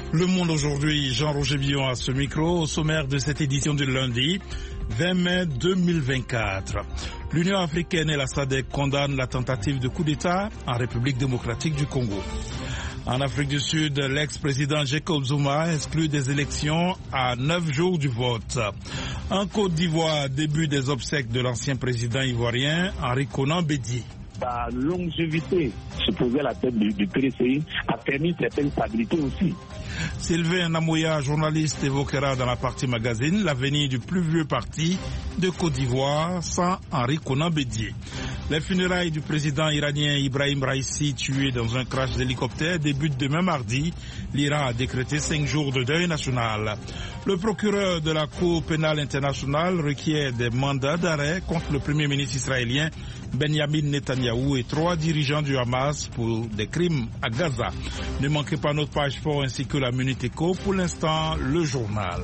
Le Monde aujourd'hui, Jean-Roger Billon à ce micro, au sommaire de cette édition du lundi 20 mai 2024. L'Union africaine et la SADC condamnent la tentative de coup d'État en République démocratique du Congo. En Afrique du Sud, l'ex-président Jacob Zuma exclut des élections à 9 jours du vote. En Côte d'Ivoire, début des obsèques de l'ancien président ivoirien Henri Konan Bédié. Sa longévité, se poser à la tête du PDCI, a permis une certaine stabilité aussi. Sylvain Namoya, journaliste, évoquera dans la partie magazine l'avenir du plus vieux parti de Côte d'Ivoire sans Henri Konan Bédié. Les funérailles du président iranien Ibrahim Raïssi, tué dans un crash d'hélicoptère, débutent demain mardi. L'Iran a décrété 5 jours de deuil national. Le procureur de la Cour pénale internationale requiert des mandats d'arrêt contre le premier ministre israélien Benjamin Netanyahou et 3 dirigeants du Hamas pour des crimes à Gaza. Ne manquez pas notre page sport ainsi que la Minute Éco. Pour l'instant, le journal.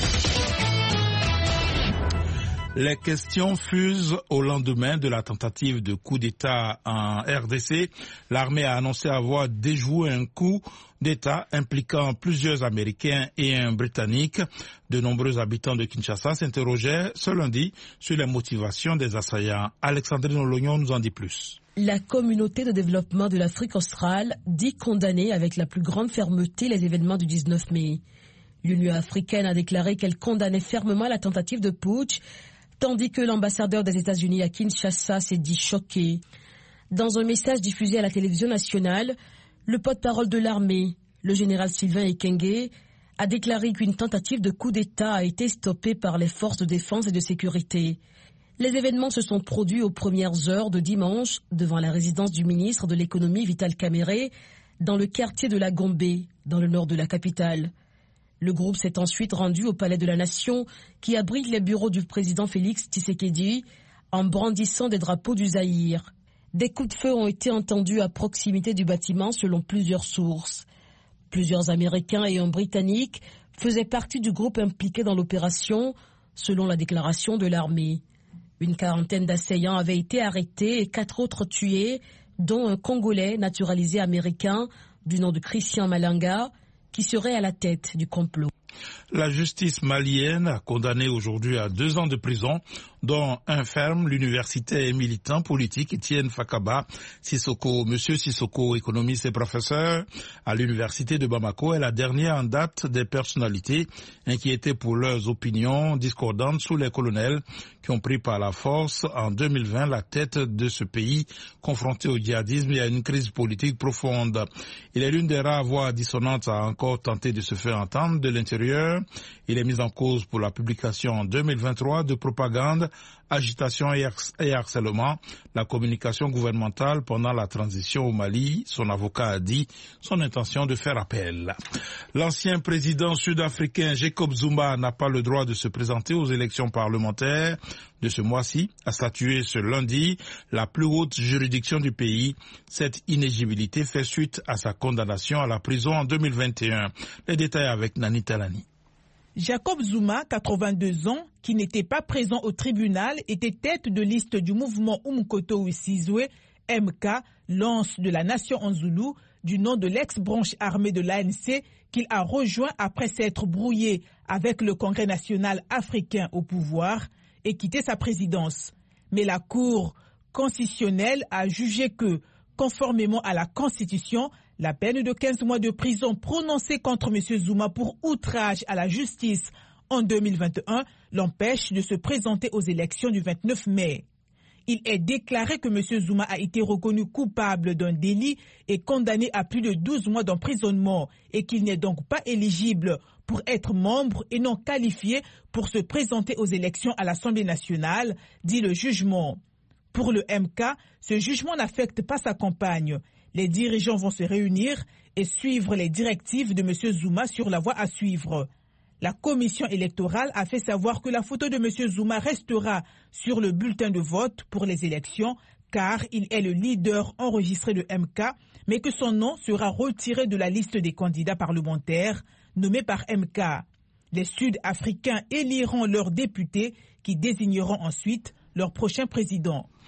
Les questions fusent au lendemain de la tentative de coup d'État en RDC. L'armée a annoncé avoir déjoué un coup d'État impliquant plusieurs Américains et un Britannique. De nombreux habitants de Kinshasa s'interrogeaient ce lundi sur les motivations des assaillants. Alexandrine Olognon nous en dit plus. La communauté de développement de l'Afrique australe dit condamner avec la plus grande fermeté les événements du 19 mai. L'Union africaine a déclaré qu'elle condamnait fermement la tentative de putsch, tandis que l'ambassadeur des États-Unis à Kinshasa s'est dit choqué. Dans un message diffusé à la télévision nationale, le porte-parole de l'armée, le général Sylvain Ekenge, a déclaré qu'une tentative de coup d'État a été stoppée par les forces de défense et de sécurité. Les événements se sont produits aux premières heures de dimanche devant la résidence du ministre de l'économie Vital Kamerhe dans le quartier de la Gombe, dans le nord de la capitale. Le groupe s'est ensuite rendu au Palais de la Nation qui abrite les bureaux du président Félix Tshisekedi en brandissant des drapeaux du Zaïre. Des coups de feu ont été entendus à proximité du bâtiment selon plusieurs sources. Plusieurs Américains et un Britannique faisaient partie du groupe impliqué dans l'opération selon la déclaration de l'armée. Une quarantaine d'assaillants avaient été arrêtés et 4 autres tués, dont un Congolais naturalisé américain du nom de Christian Malanga, qui serait à la tête du complot. La justice malienne a condamné aujourd'hui à 2 ans de prison, dont un ferme, l'universitaire et militant politique Etienne Fakaba Sissoko. Monsieur Sissoko, économiste et professeur à l'université de Bamako, est la dernière en date des personnalités inquiétées pour leurs opinions discordantes sous les colonels qui ont pris par la force en 2020 la tête de ce pays confronté au djihadisme et à une crise politique profonde. Il est l'une des rares voix dissonantes à encore tenter de se faire entendre de l'intérieur. Il est mis en cause pour la publication en 2023 de propagande, agitation et harcèlement, la communication gouvernementale pendant la transition au Mali. Son avocat a dit son intention de faire appel. L'ancien président sud-africain Jacob Zuma n'a pas le droit de se présenter aux élections parlementaires de ce mois-ci, a statué ce lundi la plus haute juridiction du pays. Cette inéligibilité fait suite à sa condamnation à la prison en 2021. Les détails avec Nani Talani. Jacob Zuma, 82 ans, qui n'était pas présent au tribunal, était tête de liste du mouvement Umkhonto we Sizwe, MK, lance de la nation en Zoulou, du nom de l'ex-branche armée de l'ANC, qu'il a rejoint après s'être brouillé avec le Congrès national africain au pouvoir et quitté sa présidence. Mais la Cour constitutionnelle a jugé que, conformément à la Constitution, la peine de 15 mois de prison prononcée contre M. Zuma pour outrage à la justice en 2021 l'empêche de se présenter aux élections du 29 mai. Il est déclaré que M. Zuma a été reconnu coupable d'un délit et condamné à plus de 12 mois d'emprisonnement et qu'il n'est donc pas éligible pour être membre et non qualifié pour se présenter aux élections à l'Assemblée nationale, dit le jugement. Pour le MK, ce jugement n'affecte pas sa campagne. Les dirigeants vont se réunir et suivre les directives de M. Zuma sur la voie à suivre. La commission électorale a fait savoir que la photo de M. Zuma restera sur le bulletin de vote pour les élections car il est le leader enregistré de MK, mais que son nom sera retiré de la liste des candidats parlementaires nommés par MK. Les Sud-Africains éliront leurs députés qui désigneront ensuite leur prochain président.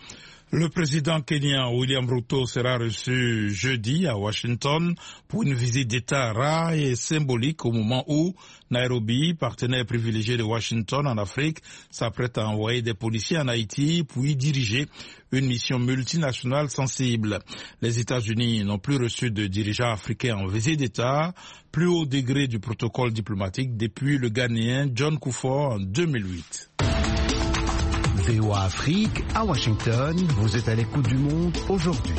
Le président kenyan William Ruto sera reçu jeudi à Washington pour une visite d'État rare et symbolique au moment où Nairobi, partenaire privilégié de Washington en Afrique, s'apprête à envoyer des policiers en Haïti pour y diriger une mission multinationale sensible. Les États-Unis n'ont plus reçu de dirigeants africains en visite d'État, plus haut degré du protocole diplomatique depuis le Ghanéen John Kufuor en 2008. VOA Afrique, à Washington, vous êtes à l'écoute du monde aujourd'hui.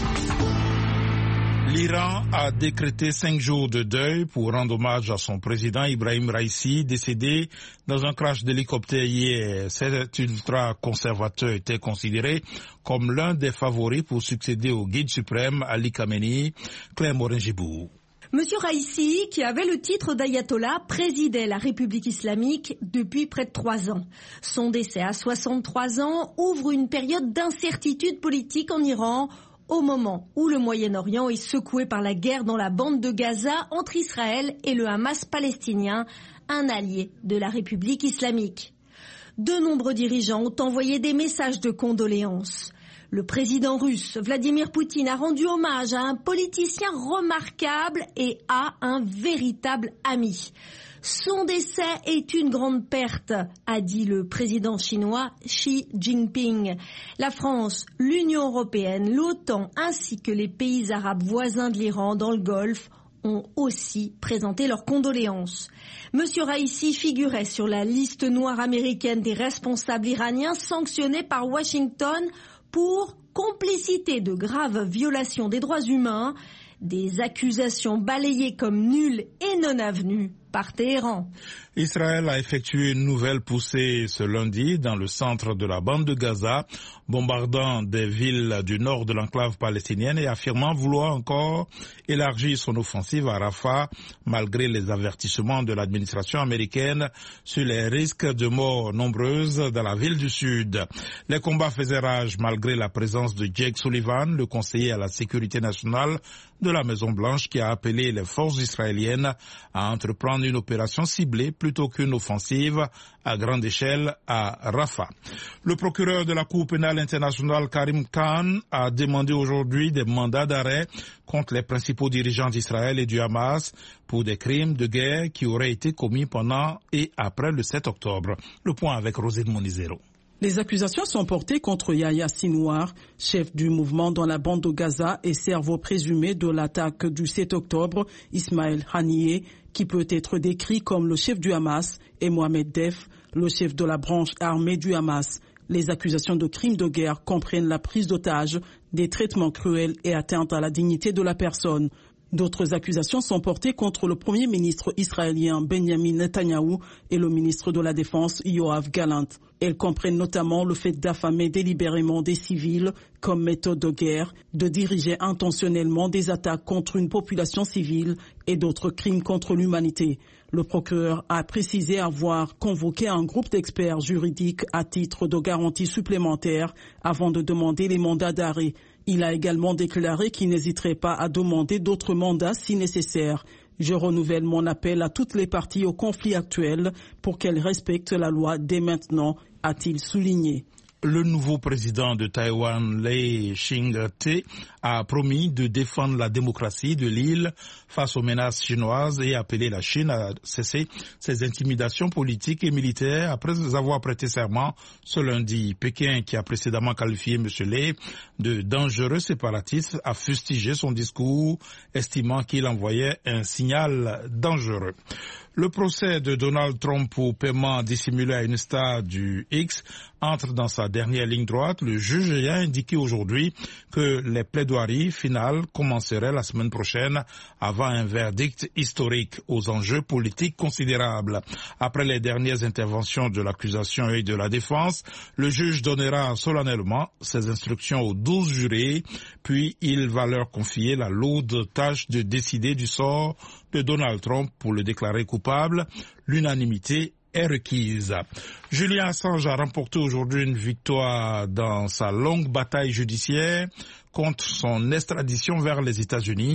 L'Iran a décrété 5 jours de deuil pour rendre hommage à son président Ibrahim Raïssi, décédé dans un crash d'hélicoptère hier. Cet ultra-conservateur était considéré comme l'un des favoris pour succéder au guide suprême Ali Khamenei. Claire Morin-Gibou. Monsieur Raïssi, qui avait le titre d'ayatollah, présidait la République islamique depuis près de 3 ans. Son décès à 63 ans ouvre une période d'incertitude politique en Iran, au moment où le Moyen-Orient est secoué par la guerre dans la bande de Gaza entre Israël et le Hamas palestinien, un allié de la République islamique. De nombreux dirigeants ont envoyé des messages de condoléances. Le président russe Vladimir Poutine a rendu hommage à un politicien remarquable et à un véritable ami. Son décès est une grande perte, a dit le président chinois Xi Jinping. La France, l'Union européenne, l'OTAN ainsi que les pays arabes voisins de l'Iran dans le Golfe ont aussi présenté leurs condoléances. Monsieur Raïssi figurait sur la liste noire américaine des responsables iraniens sanctionnés par Washington pour complicité de graves violations des droits humains, des accusations balayées comme nulles et non avenues par Téhéran. Israël a effectué une nouvelle poussée ce lundi dans le centre de la bande de Gaza, bombardant des villes du nord de l'enclave palestinienne et affirmant vouloir encore élargir son offensive à Rafah, malgré les avertissements de l'administration américaine sur les risques de morts nombreuses dans la ville du sud. Les combats faisaient rage malgré la présence de Jake Sullivan, le conseiller à la sécurité nationale de la Maison-Blanche, qui a appelé les forces israéliennes à entreprendre une opération ciblée plutôt qu'une offensive à grande échelle à Rafah. Le procureur de la Cour pénale internationale Karim Khan a demandé aujourd'hui des mandats d'arrêt contre les principaux dirigeants d'Israël et du Hamas pour des crimes de guerre qui auraient été commis pendant et après le 7 octobre. Le point avec Rosine Monizero. Les accusations sont portées contre Yahya Sinwar, chef du mouvement dans la bande de Gaza et cerveau présumé de l'attaque du 7 octobre, Ismaël Haniyeh, qui peut être décrit comme le chef du Hamas, et Mohamed Def, le chef de la branche armée du Hamas. Les accusations de crimes de guerre comprennent la prise d'otages, des traitements cruels et atteintes à la dignité de la personne. D'autres accusations sont portées contre le premier ministre israélien Benjamin Netanyahou et le ministre de la Défense Yoav Gallant. Elles comprennent notamment le fait d'affamer délibérément des civils comme méthode de guerre, de diriger intentionnellement des attaques contre une population civile et d'autres crimes contre l'humanité. Le procureur a précisé avoir convoqué un groupe d'experts juridiques à titre de garantie supplémentaire avant de demander les mandats d'arrêt. Il a également déclaré qu'il n'hésiterait pas à demander d'autres mandats si nécessaire. Je renouvelle mon appel à toutes les parties au conflit actuel pour qu'elles respectent la loi dès maintenant, a-t-il souligné. Le nouveau président de Taïwan, Lai Ching-te, a promis de défendre la démocratie de l'île face aux menaces chinoises et appelé la Chine à cesser ses intimidations politiques et militaires après avoir prêté serment ce lundi. Pékin, qui a précédemment qualifié M. Lai de dangereux séparatiste, a fustigé son discours, estimant qu'il envoyait un signal dangereux. Le procès de Donald Trump pour paiement dissimulé à une star du X entre dans sa dernière ligne droite. Le juge a indiqué aujourd'hui que les plaidoiries finales commenceraient la semaine prochaine avant un verdict historique aux enjeux politiques considérables. Après les dernières interventions de l'accusation et de la défense, le juge donnera solennellement ses instructions aux 12 jurés, puis il va leur confier la lourde tâche de décider du sort de Donald Trump pour le déclarer coupable. L'unanimité est requise. Julian Assange a remporté aujourd'hui une victoire dans sa longue bataille judiciaire contre son extradition vers les États-Unis.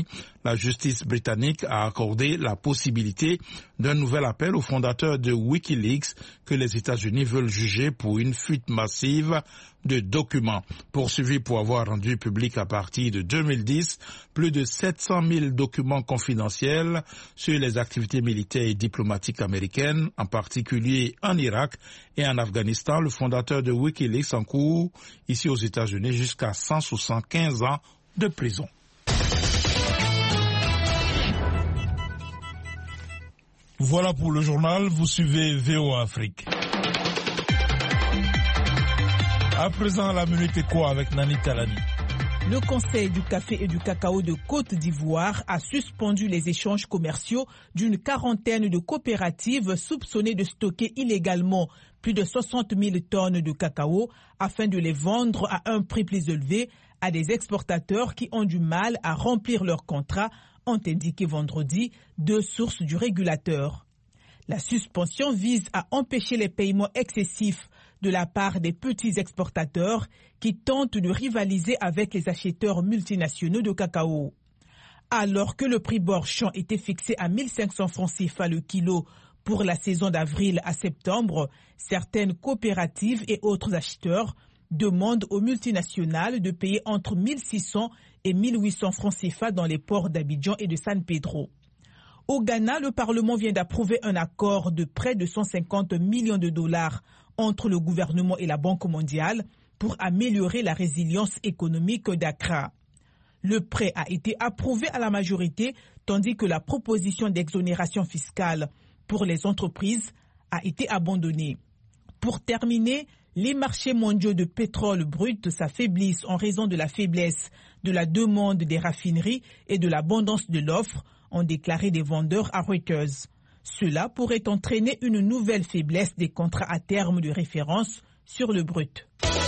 La justice britannique a accordé la possibilité d'un nouvel appel au fondateur de Wikileaks que les États-Unis veulent juger pour une fuite massive de documents. Poursuivi pour avoir rendu public à partir de 2010 plus de 700 000 documents confidentiels sur les activités militaires et diplomatiques américaines, en particulier en Irak et en Afghanistan, le fondateur de Wikileaks encourt ici aux États-Unis jusqu'à 175 ans de prison. Voilà pour le journal, vous suivez VOA Afrique. À présent, la minute éco avec Nani Talani. Le Conseil du café et du cacao de Côte d'Ivoire a suspendu les échanges commerciaux d'une quarantaine de coopératives soupçonnées de stocker illégalement plus de 60 000 tonnes de cacao afin de les vendre à un prix plus élevé à des exportateurs qui ont du mal à remplir leurs contrats, ont indiqué vendredi 2 sources du régulateur. La suspension vise à empêcher les paiements excessifs de la part des petits exportateurs qui tentent de rivaliser avec les acheteurs multinationaux de cacao. Alors que le prix Borchamp était fixé à 1500 francs CFA le kilo pour la saison d'avril à septembre, certaines coopératives et autres acheteurs demandent aux multinationales de payer entre 1600 et 1800 francs CFA dans les ports d'Abidjan et de San Pedro. Au Ghana, le Parlement vient d'approuver un accord de près de 150 millions de dollars entre le gouvernement et la Banque mondiale pour améliorer la résilience économique d'Accra. Le prêt a été approuvé à la majorité, tandis que la proposition d'exonération fiscale pour les entreprises a été abandonnée. Pour terminer, les marchés mondiaux de pétrole brut s'affaiblissent en raison de la faiblesse de la demande des raffineries et de l'abondance de l'offre, ont déclaré des vendeurs à Reuters. Cela pourrait entraîner une nouvelle faiblesse des contrats à terme de référence sur le brut.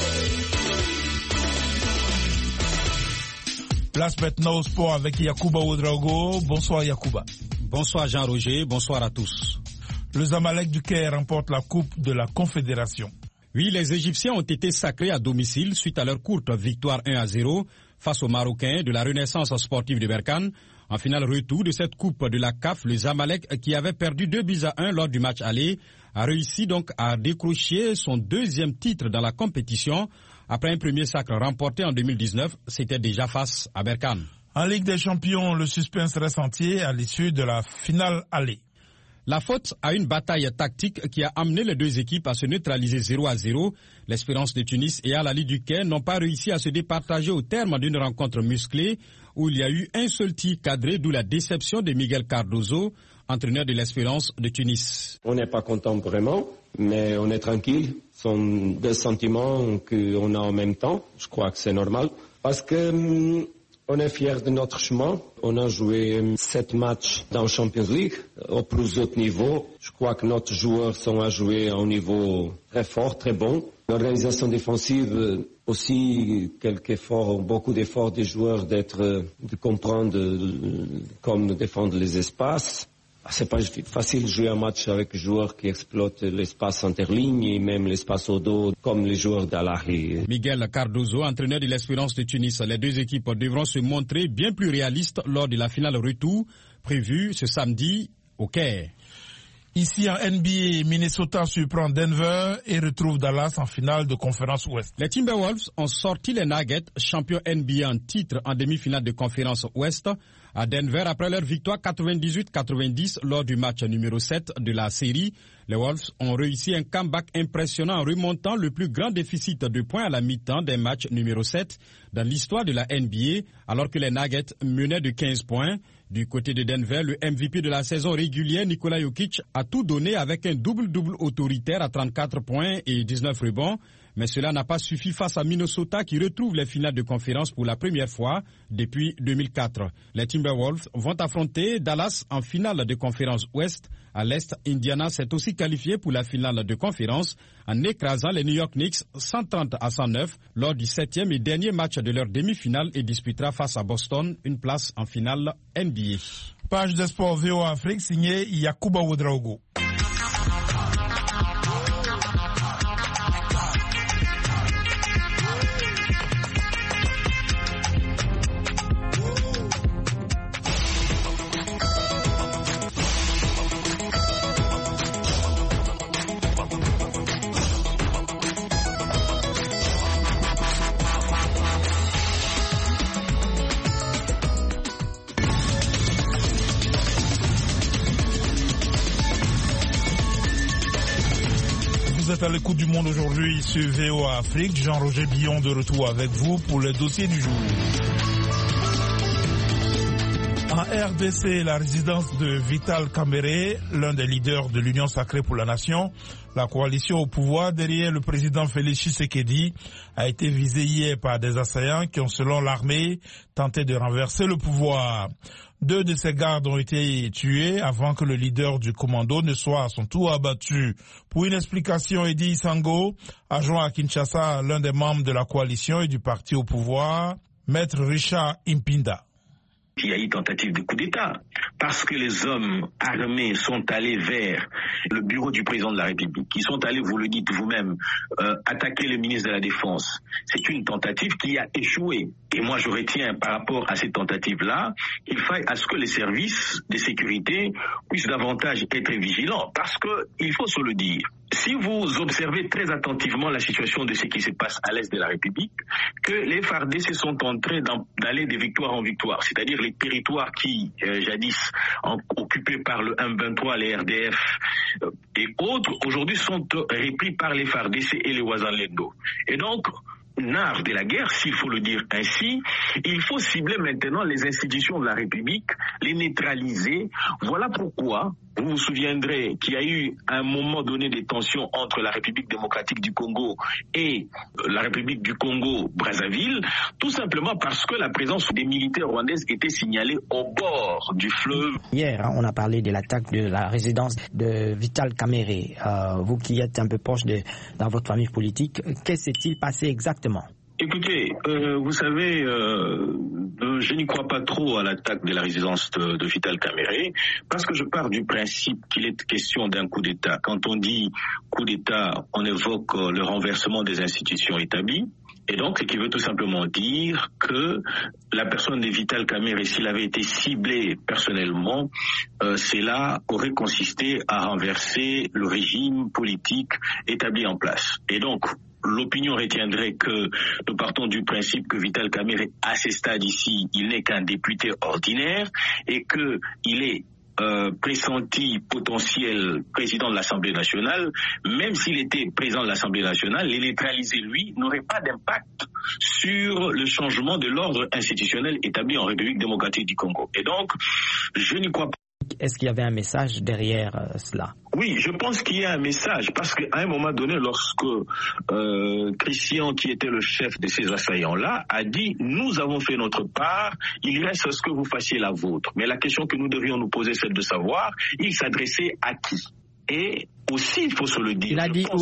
Place maintenant au sport avec Yacouba Ouedraogo. Bonsoir Yacouba. Bonsoir Jean-Roger, bonsoir à tous. Le Zamalek du Caire remporte la Coupe de la Confédération. Oui, les Égyptiens ont été sacrés à domicile suite à leur courte victoire 1-0 face aux Marocains de la Renaissance sportive de Berkane. En finale retour de cette coupe de la CAF, le Zamalek, qui avait perdu 2-1 lors du match aller, a réussi donc à décrocher son deuxième titre dans la compétition. Après un premier sacre remporté en 2019, c'était déjà face à Berkane. En Ligue des Champions, le suspense reste entier à l'issue de la finale aller. La faute à une bataille tactique qui a amené les deux équipes à se neutraliser 0-0. L'Espérance de Tunis et Al Ahly du Caire n'ont pas réussi à se départager au terme d'une rencontre musclée où il y a eu un seul tir cadré, d'où la déception de Miguel Cardozo, entraîneur de l'Espérance de Tunis. On n'est pas content vraiment, mais on est tranquille. Ce sont deux sentiments qu'on a en même temps. Je crois que c'est normal parce que on est fiers de notre chemin. On a joué 7 matchs dans la Champions League au plus haut niveau. Je crois que nos joueurs sont à jouer à un niveau très fort, très bon. L'organisation défensive aussi, beaucoup d'efforts des joueurs de comprendre comment défendre les espaces. C'est pas facile de jouer un match avec des joueurs qui exploitent l'espace interligne et même l'espace au dos, comme les joueurs d'Al Ahly. Miguel Cardozo, entraîneur de l'Espérance de Tunis. Les deux équipes devront se montrer bien plus réalistes lors de la finale retour, prévue ce samedi au Caire. Ici en NBA, Minnesota surprend Denver et retrouve Dallas en finale de conférence Ouest. Les Timberwolves ont sorti les Nuggets, champions NBA en titre en demi-finale de conférence Ouest, à Denver après leur victoire 98-90 lors du match numéro 7 de la série. Les Wolves ont réussi un comeback impressionnant en remontant le plus grand déficit de points à la mi-temps des matchs numéro 7 dans l'histoire de la NBA, alors que les Nuggets menaient de 15 points. Du côté de Denver, le MVP de la saison régulière, Nikola Jokic, a tout donné avec un double-double autoritaire à 34 points et 19 rebonds. Mais cela n'a pas suffi face à Minnesota qui retrouve les finales de conférence pour la première fois depuis 2004. Les Timberwolves vont affronter Dallas en finale de conférence Ouest. À l'Est, Indiana s'est aussi qualifié pour la finale de conférence en écrasant les New York Knicks 130-109 lors du 7e et dernier match de leur demi-finale et disputera face à Boston une place en finale NBA. Page de sport VOA Afrique signée Yacouba Ouedraogo. êtes à l'écoute du monde aujourd'hui sur VOA Afrique. Jean-Roger Billon de retour avec vous pour le dossier du jour. En RDC, la résidence de Vital Kamerhe, l'un des leaders de l'Union sacrée pour la nation, la coalition au pouvoir derrière le président Félix Tshisekedi, a été visée hier par des assaillants qui ont, selon l'armée, tenté de renverser le pouvoir. 2 de ses gardes ont été tués avant que le leader du commando ne soit à son tour abattu. Pour une explication, Eddy Sango, adjoint à Kinshasa, l'un des membres de la coalition et du parti au pouvoir, Maître Richard Impinda. Il y a eu tentative de coup d'État parce que les hommes armés sont allés vers le bureau du président de la République. Ils sont allés, vous le dites vous-même, attaquer le ministre de la Défense. C'est une tentative qui a échoué. Et moi, je retiens par rapport à cette tentative-là qu'il faille à ce que les services de sécurité puissent davantage être vigilants. Parce que, il faut se le dire, si vous observez très attentivement la situation de ce qui se passe à l'est de la République, que les FARDC sont en train d'aller de victoire en victoire, c'est-à-dire les territoires qui, jadis, occupés par le M23, les RDF et autres, aujourd'hui sont repris par les FARDC et les Wazalendo. Et donc, l'art de la guerre, s'il faut le dire ainsi, il faut cibler maintenant les institutions de la République, les neutraliser. Voilà pourquoi vous vous souviendrez qu'il y a eu à un moment donné des tensions entre la République démocratique du Congo et la République du Congo-Brazzaville, tout simplement parce que la présence des militaires rwandaises était signalée au bord du fleuve. Hier, on a parlé de l'attaque de la résidence de Vital Kamerhe. Vous qui êtes un peu proche dans votre famille politique, qu'est-ce qui s'est passé exactement ? Écoutez, vous savez, je n'y crois pas trop à l'attaque de la résidence de Vital Kamerhe parce que je pars du principe qu'il est question d'un coup d'État. Quand on dit coup d'État, on évoque le renversement des institutions établies. Et donc, ce qui veut tout simplement dire que la personne de Vital Kamerhe, s'il avait été ciblé personnellement, cela aurait consisté à renverser le régime politique établi en place. Et donc, l'opinion retiendrait que nous partons du principe que Vital Kamerhe, à ce stade ici, il n'est qu'un député ordinaire et qu'il est pressenti potentiel président de l'Assemblée nationale. Même s'il était président de l'Assemblée nationale, les neutraliser, lui, n'aurait pas d'impact sur le changement de l'ordre institutionnel établi en République démocratique du Congo. Et donc, je n'y crois pas. Est-ce qu'il y avait un message derrière cela ? Oui, je pense qu'il y a un message parce qu'à un moment donné, lorsque Christian, qui était le chef de ces assaillants-là, a dit « Nous avons fait notre part, il reste à ce que vous fassiez la vôtre ». Mais la question que nous devions nous poser, c'est de savoir, il s'adressait à qui ? Et aussi, il faut se le dire. Il a dit où ?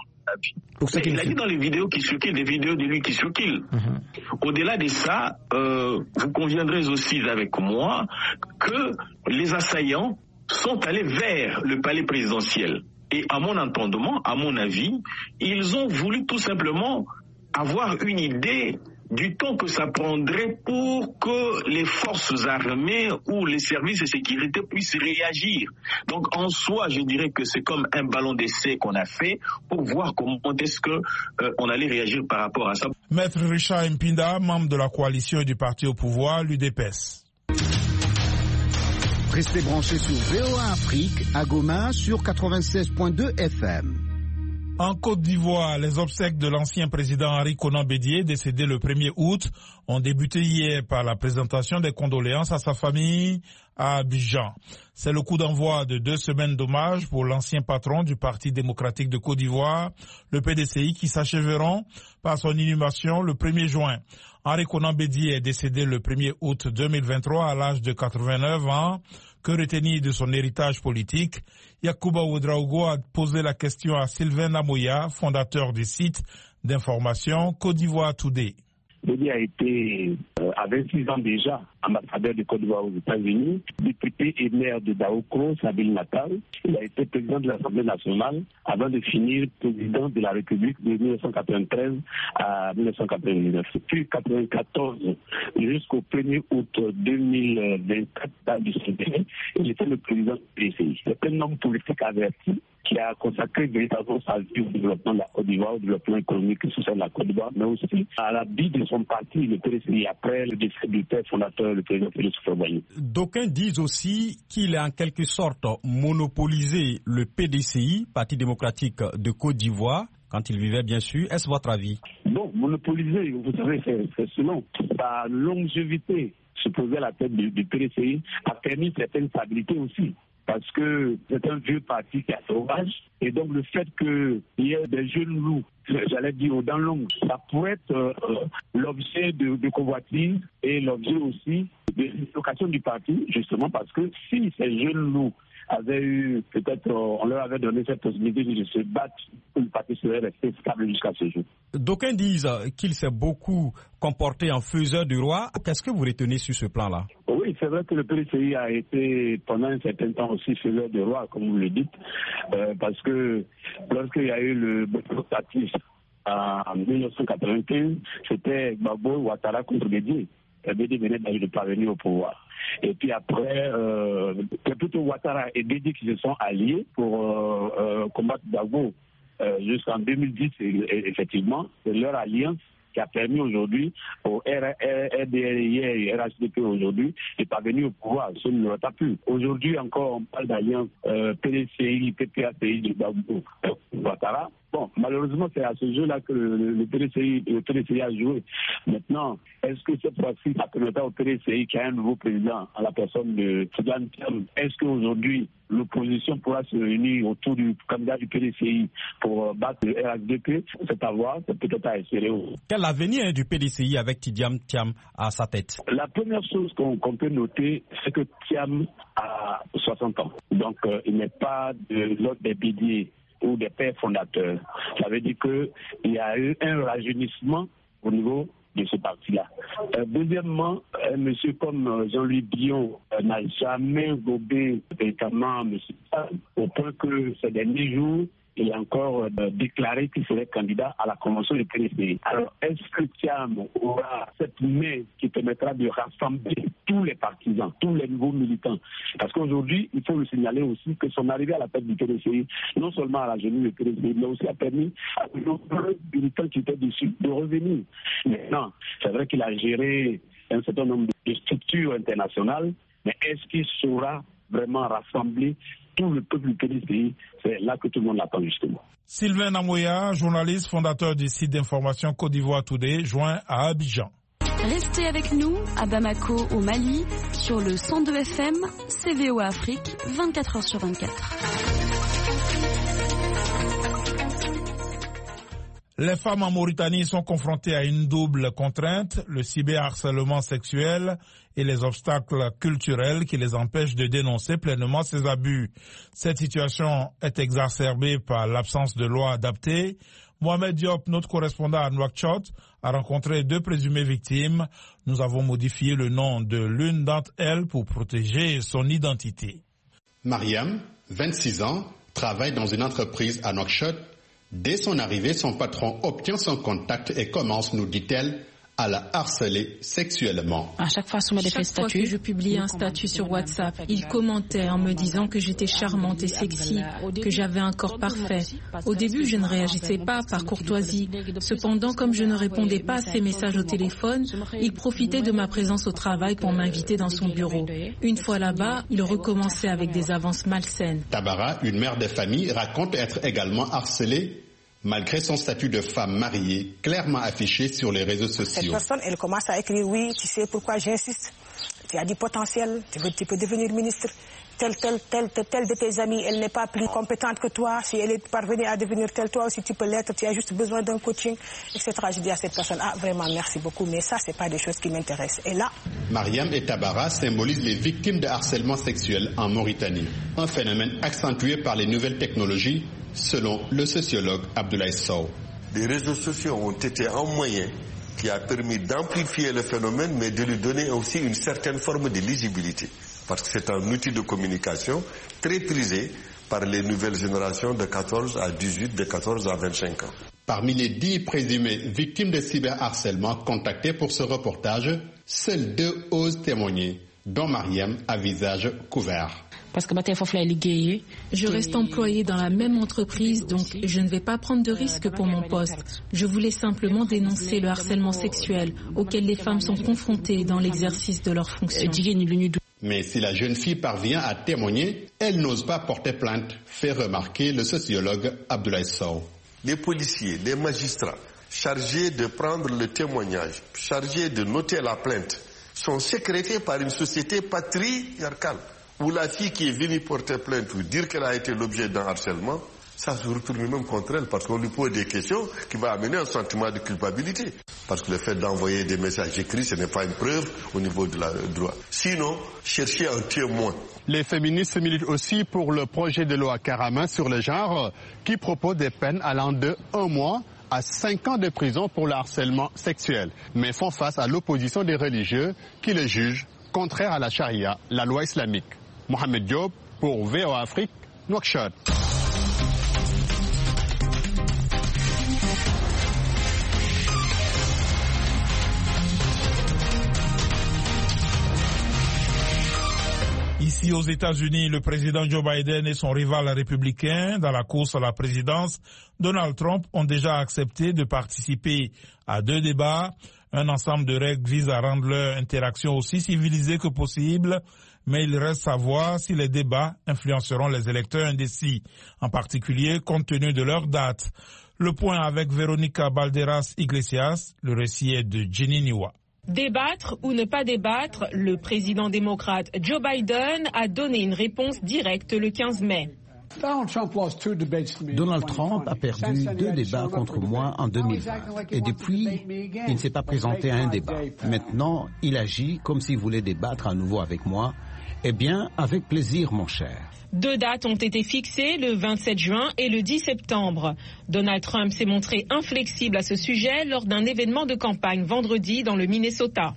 Il a dit dans les vidéos qui circulent, des vidéos de lui qui circulent. Au-delà de ça, vous conviendrez aussi avec moi que les assaillants sont allés vers le palais présidentiel. Et à mon entendement, à mon avis, ils ont voulu tout simplement avoir une idée du temps que ça prendrait pour que les forces armées ou les services de sécurité puissent réagir. Donc en soi, je dirais que c'est comme un ballon d'essai qu'on a fait pour voir comment est-ce que on allait réagir par rapport à ça. Maître Richard Impinda, membre de la coalition et du parti au pouvoir, l'UDPS. Restez branchés sur VOA Afrique à Goma sur 96.2 FM. En Côte d'Ivoire, les obsèques de l'ancien président Henri Konan Bédié, décédé le 1er août, ont débuté hier par la présentation des condoléances à sa famille à Abidjan. C'est le coup d'envoi de 2 semaines d'hommage pour l'ancien patron du Parti démocratique de Côte d'Ivoire, le PDCI, qui s'achèveront par son inhumation le 1er juin. Henri Konan Bédié est décédé le 1er août 2023 à l'âge de 89 ans. Que retenir de son héritage politique? Yacouba Ouedraogo a posé la question à Sylvain Namoya, fondateur du site d'information Côte d'Ivoire Today. Bédié a été, à 26 ans déjà, ambassadeur de Côte d'Ivoire aux États-Unis, député et maire de Daokro, sa ville natale. Il a été président de l'Assemblée nationale avant de finir président de la République de 1993 à 1999. Depuis 1994 jusqu'au 1er août 2024, date du CDN, il était le président du PCI. C'est un homme politique averti qui a consacré véritablement sa vie au développement de la Côte d'Ivoire, au développement économique et social de la Côte d'Ivoire, mais aussi à la vie de son parti, le PCI, après le décès du père fondateur le président Félix Houphouët-Boigny. D'aucuns disent aussi qu'il a en quelque sorte monopolisé le PDCI, Parti démocratique de Côte d'Ivoire, quand il vivait bien sûr. Est-ce votre avis? Bon, monopolisé, vous savez, c'est selon sa longévité. Se poser à la tête du PDCI a permis certaines stabilités aussi. Parce que c'est un vieux parti qui est sauvage. Et donc le fait qu'il y ait des jeunes loups, j'allais dire dans l'ombre, ça pourrait être l'objet de convoitise et l'objet aussi de dislocation du parti, justement parce que si ces jeunes loups avaient eu, peut-être on leur avait donné cette possibilité de se battre, le parti serait resté stable jusqu'à ce jour. D'aucuns disent qu'il s'est beaucoup comporté en faiseur du roi. Qu'est-ce que vous retenez sur ce plan-là? Oui, c'est vrai que le PDCI a été pendant un certain temps aussi faiseur du roi, comme vous le dites, parce que lorsqu'il y a eu le votatif en 1995, c'était Gbagbo Ouattara contre Bédié. Bédié venait de parvenir au pouvoir. Et puis après, c'est plutôt Ouattara et Bédié qui se sont alliés pour combattre Gbagbo jusqu'en 2010, effectivement. C'est leur alliance qui a permis aujourd'hui au RDRI et RHDP aujourd'hui de parvenir au pouvoir. Ce ne l'aurait pas pu. Aujourd'hui encore, on parle d'alliance PDCI, PPACI de Gbagbo Ouattara. Bon, malheureusement, c'est à ce jeu-là que le PDCI a joué. Maintenant, est-ce que cette fois-ci, ça permettra au PDCI qui a un nouveau président, à la personne de Tidjane Thiam, est-ce qu'aujourd'hui, l'opposition pourra se réunir autour du candidat du PDCI pour battre le RHDP? C'est à voir, c'est peut-être à espérer. Quel avenir du PDCI avec Tidjane Thiam à sa tête? La première chose qu'on peut noter, c'est que Thiam a 60 ans. Donc, il n'est pas de l'ordre des Bédié ou des pères fondateurs. Ça veut dire qu'il y a eu un rajeunissement au niveau de ce parti-là. Deuxièmement, un monsieur comme Jean-Louis Billon n'a jamais gobé véritablement M. Thiam, au point que ces derniers jours, il a encore déclaré qu'il serait candidat à la convention du PDCI. Alors, est-ce que Thiam aura cette main qui permettra de rassembler tous les partisans, tous les nouveaux militants? Parce qu'aujourd'hui, il faut le signaler aussi que son arrivée à la tête du PDCI, non seulement à la jeunesse du PDCI, mais aussi a permis à de nombreux militants qui étaient dessus de revenir. Maintenant, c'est vrai qu'il a géré un certain nombre de structures internationales, mais est-ce qu'il saura vraiment rassembler tout le peuple du PDCI? C'est là que tout le monde l'attend justement. Sylvain Namoya, journaliste, fondateur du site d'information Côte d'Ivoire Today, joint à Abidjan. Restez avec nous à Bamako au Mali sur le 102 FM, CVO Afrique, 24h sur 24. Les femmes en Mauritanie sont confrontées à une double contrainte, le cyberharcèlement sexuel et les obstacles culturels qui les empêchent de dénoncer pleinement ces abus. Cette situation est exacerbée par l'absence de loi adaptée. Mohamed Diop, notre correspondant à Nouakchott, a rencontré deux présumées victimes. Nous avons modifié le nom de l'une d'entre elles pour protéger son identité. Mariam, 26 ans, travaille dans une entreprise à Nouakchott. Dès son arrivée, son patron obtient son contact et commence, nous dit-elle, à la harceler sexuellement. À chaque fois que je publiais un statut sur WhatsApp, il commentait en me disant que j'étais charmante et sexy, que j'avais un corps parfait. Au début, je ne réagissais pas par courtoisie. Cependant, comme je ne répondais pas à ses messages au téléphone, il profitait de ma présence au travail pour m'inviter dans son bureau. Une fois là-bas, il recommençait avec des avances malsaines. Tabara, une mère de famille, raconte être également harcelée malgré son statut de femme mariée, clairement affiché sur les réseaux sociaux. Cette personne, elle commence à écrire, oui, tu sais pourquoi j'insiste, tu as du potentiel, tu peux devenir ministre. Telle de tes amis, elle n'est pas plus compétente que toi. Si elle est parvenue à devenir telle, toi aussi tu peux l'être, tu as juste besoin d'un coaching, etc. Je dis à cette personne, vraiment merci beaucoup, mais ça, c'est pas des choses qui m'intéressent. Et là, Mariam et Tabara symbolisent les victimes de harcèlement sexuel en Mauritanie. Un phénomène accentué par les nouvelles technologies, selon le sociologue Abdoulaye Sow. Les réseaux sociaux ont été un moyen qui a permis d'amplifier le phénomène, mais de lui donner aussi une certaine forme de lisibilité. Parce que c'est un outil de communication très prisé par les nouvelles générations de 14 à 18, de 14 à 25 ans. Parmi les 10 présumées victimes de cyberharcèlement contactées pour ce reportage, seules 2 osent témoigner, dont Mariam à visage couvert. Je reste employée dans la même entreprise, donc je ne vais pas prendre de risque pour mon poste. Je voulais simplement dénoncer le harcèlement sexuel auquel les femmes sont confrontées dans l'exercice de leurs fonctions. Mais si la jeune fille parvient à témoigner, elle n'ose pas porter plainte, fait remarquer le sociologue Abdoulaye Sow. Les policiers, les magistrats, chargés de prendre le témoignage, chargés de noter la plainte, sont sécrétés par une société patriarcale, où la fille qui est venue porter plainte ou dire qu'elle a été l'objet d'un harcèlement, ça se retourne même contre elle, parce qu'on lui pose des questions qui vont amener un sentiment de culpabilité. Parce que le fait d'envoyer des messages écrits, ce n'est pas une preuve au niveau du droit. Sinon, chercher un témoin. Les féministes militent aussi pour le projet de loi Caramin sur le genre, qui propose des peines allant de 1 mois à 5 ans de prison pour le harcèlement sexuel, mais font face à l'opposition des religieux qui le jugent contraire à la charia, la loi islamique. Mohamed Diop pour VOA Afrique, Nouakchott. Ici aux États-Unis, le président Joe Biden et son rival républicain dans la course à la présidence, Donald Trump, ont déjà accepté de participer à 2 débats. Un ensemble de règles vise à rendre leur interaction aussi civilisée que possible, mais il reste à voir si les débats influenceront les électeurs indécis, en particulier compte tenu de leur date. Le point avec Véronica Balderas Iglesias, le récit est de Jenny Niwa. Débattre ou ne pas débattre, le président démocrate Joe Biden a donné une réponse directe le 15 mai. Donald Trump a perdu 2 débats contre moi en 2020 et depuis, il ne s'est pas présenté à un débat. Maintenant, il agit comme s'il voulait débattre à nouveau avec moi. Eh bien, avec plaisir, mon cher. 2 dates ont été fixées, le 27 juin et le 10 septembre. Donald Trump s'est montré inflexible à ce sujet lors d'un événement de campagne vendredi dans le Minnesota.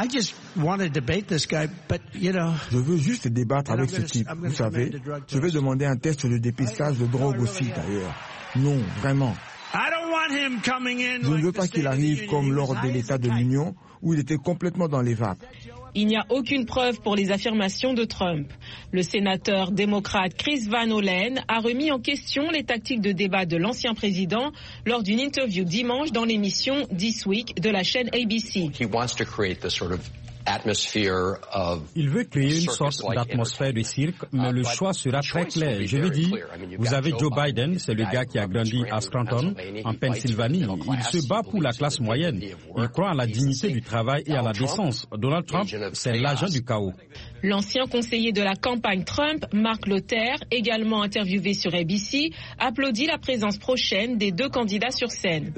Je veux juste débattre avec ce type. Vous savez, je vais demander un test de dépistage de drogue aussi, d'ailleurs. Non, vraiment. Je ne veux pas qu'il arrive comme lors de l'État de l'Union, où il était complètement dans les vapes. Il n'y a aucune preuve pour les affirmations de Trump. Le sénateur démocrate Chris Van Hollen a remis en question les tactiques de débat de l'ancien président lors d'une interview dimanche dans l'émission This Week de la chaîne ABC. Il veut créer une sorte d'atmosphère de cirque, mais le choix sera très clair. Je veux dire, vous avez Joe Biden, c'est le gars qui a grandi à Scranton, en Pennsylvanie. Il se bat pour la classe moyenne. Il croit à la dignité du travail et à la décence. Donald Trump, c'est l'agent du chaos. L'ancien conseiller de la campagne Trump, Mark Lothair, également interviewé sur ABC, applaudit la présence prochaine des 2 candidats sur scène.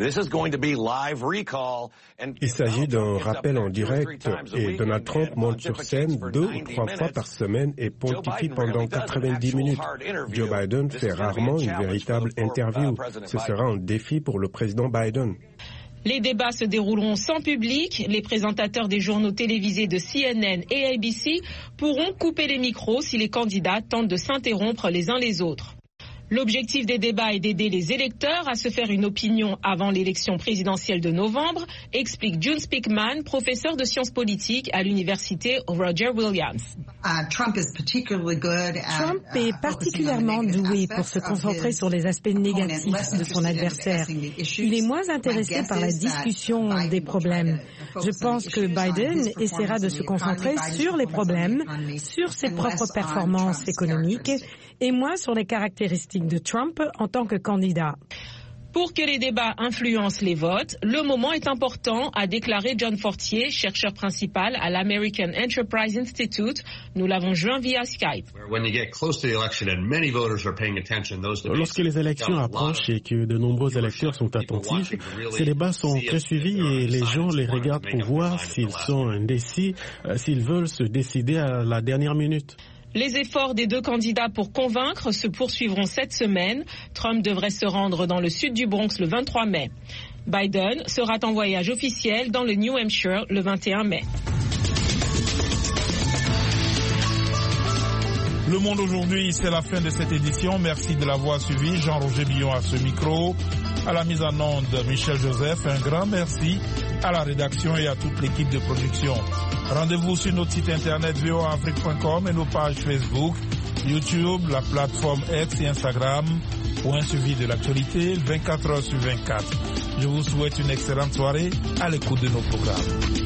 Il s'agit d'un rappel en direct et Donald Trump monte sur scène 2 ou 3 fois par semaine et pontifie pendant 90 minutes. Joe Biden fait rarement une véritable interview. Ce sera un défi pour le président Biden. Les débats se dérouleront sans public. Les présentateurs des journaux télévisés de CNN et ABC pourront couper les micros si les candidats tentent de s'interrompre les uns les autres. L'objectif des débats est d'aider les électeurs à se faire une opinion avant l'élection présidentielle de novembre, explique June Spickman, professeur de sciences politiques à l'université Roger Williams. Trump est particulièrement doué pour se concentrer sur les aspects négatifs de son adversaire. Il est moins intéressé par la discussion des problèmes. Je pense que Biden essaiera de se concentrer sur les problèmes, sur ses propres performances économiques et moins sur les caractéristiques de Trump en tant que candidat. Pour que les débats influencent les votes, le moment est important, a déclaré John Fortier, chercheur principal à l'American Enterprise Institute. Nous l'avons joint via Skype. Lorsque les élections approchent et que de nombreux électeurs sont attentifs, ces débats sont très suivis et les gens les regardent pour voir s'ils sont indécis, s'ils veulent se décider à la dernière minute. Les efforts des 2 candidats pour convaincre se poursuivront cette semaine. Trump devrait se rendre dans le sud du Bronx le 23 mai. Biden sera en voyage officiel dans le New Hampshire le 21 mai. Le Monde aujourd'hui, c'est la fin de cette édition. Merci de l'avoir suivi. Jean-Roger Billon à ce micro. À la mise en onde, Michel Joseph. Un grand merci à la rédaction et à toute l'équipe de production. Rendez-vous sur notre site internet voaafrique.com et nos pages Facebook YouTube, la plateforme X et Instagram pour un suivi de l'actualité 24 heures sur 24. Je vous souhaite une excellente soirée à l'écoute de nos programmes.